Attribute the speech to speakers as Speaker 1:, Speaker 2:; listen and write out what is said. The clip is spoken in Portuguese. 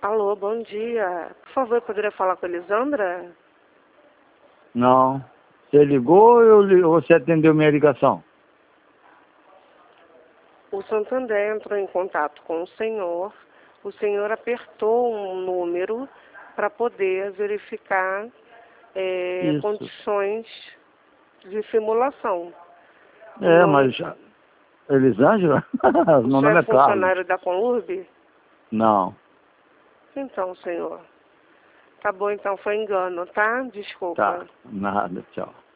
Speaker 1: Alô, bom dia. Por favor, eu poderia falar com a Elisandra?
Speaker 2: Não. Você ligou ou você atendeu minha ligação?
Speaker 1: O Santander entrou em contato com o senhor apertou um número para poder verificar
Speaker 2: Isso.
Speaker 1: condições de simulação.
Speaker 2: Mas... Elisângela?
Speaker 1: O
Speaker 2: Meu
Speaker 1: senhor
Speaker 2: nome
Speaker 1: é
Speaker 2: é Carlos.
Speaker 1: funcionário da Conurb?
Speaker 2: Não.
Speaker 1: Então, senhor. Tá bom, então foi engano, tá?
Speaker 2: Tá.
Speaker 1: Desculpa.
Speaker 2: Nada. Tchau.